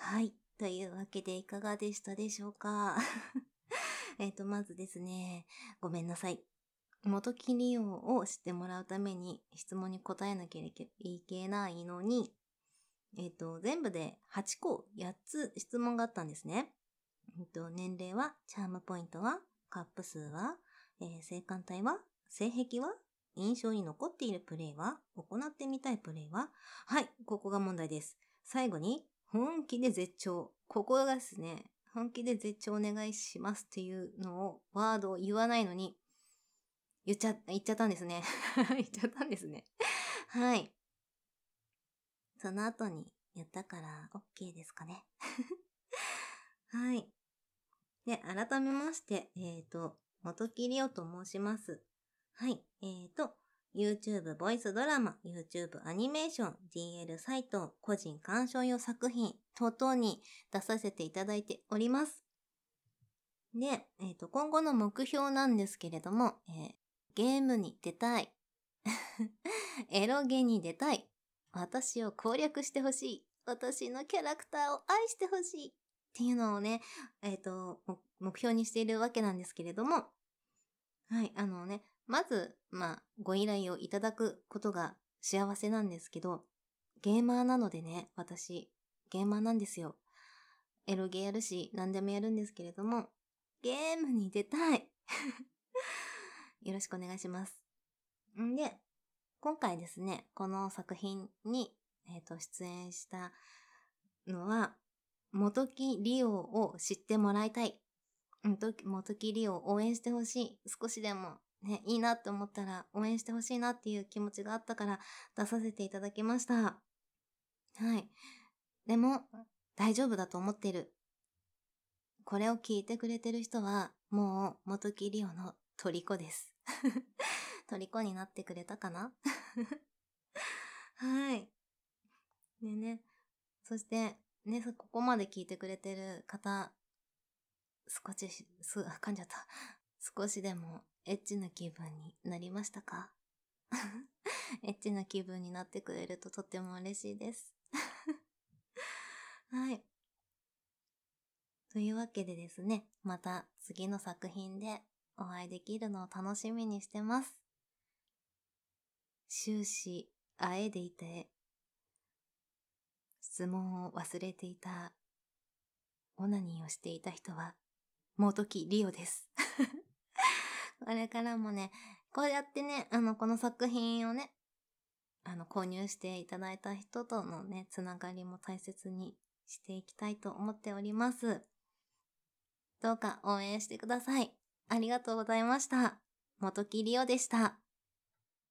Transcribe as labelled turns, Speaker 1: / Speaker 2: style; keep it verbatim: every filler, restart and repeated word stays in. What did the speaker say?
Speaker 1: はい。というわけでいかがでしたでしょうか？えっと、まずですね、ごめんなさい。元木利用を知ってもらうために質問に答えなきゃいけないのに、えっと、全部ではちこ、やっつ質問があったんですね。えっと、年齢は、チャームポイントは、カップ数は、えー、性感帯は、性癖は、印象に残っているプレイは、行ってみたいプレイは、はい、ここが問題です。最後に、本気で絶頂。ここがですね、本気で絶頂お願いしますっていうのを、ワードを言わないのに、言っちゃ、言っちゃったんですね。言っちゃったんですね。はい。その後に言ったから OK ですかね。はい。で、改めまして、えっと、元木りおと申します。はい。えっと、YouTube ボイスドラマ、YouTube アニメーション、ディーエル サイト、個人鑑賞用作品等々に出させていただいております。で、えっと、今後の目標なんですけれども、えーゲームに出たい。エロゲに出たい。私を攻略してほしい。私のキャラクターを愛してほしい。っていうのをね、えっと、目標にしているわけなんですけれども、はい、あのね、まず、まあ、ご依頼をいただくことが幸せなんですけど、ゲーマーなのでね、私、ゲーマーなんですよ。エロゲーやるし、何でもやるんですけれども、ゲームに出たい。よろしくお願いします。んで、今回ですね、この作品に、えっと、出演したのは、元木利用を知ってもらいたい。元木利用を応援してほしい。少しでもね、いいなって思ったら応援してほしいなっていう気持ちがあったから出させていただきました。はい。でも、大丈夫だと思ってる。これを聞いてくれてる人は、もう元木利用の虜です。虜になってくれたかなはい。でね、そして、ね、ここまで聞いてくれてる方、少し、す、あ、噛んじゃった。少しでもエッチな気分になりましたか？エッチな気分になってくれるととっても嬉しいです。はい。というわけでですね、また次の作品でお会いできるのを楽しみにしてます。終始、あえでいて、質問を忘れていた、オナニーをしていた人は、元木リオです。これからもね、こうやってね、あの、この作品をね、あの、購入していただいた人とのね、つながりも大切にしていきたいと思っております。どうか応援してください。ありがとうございました。元木りおでした。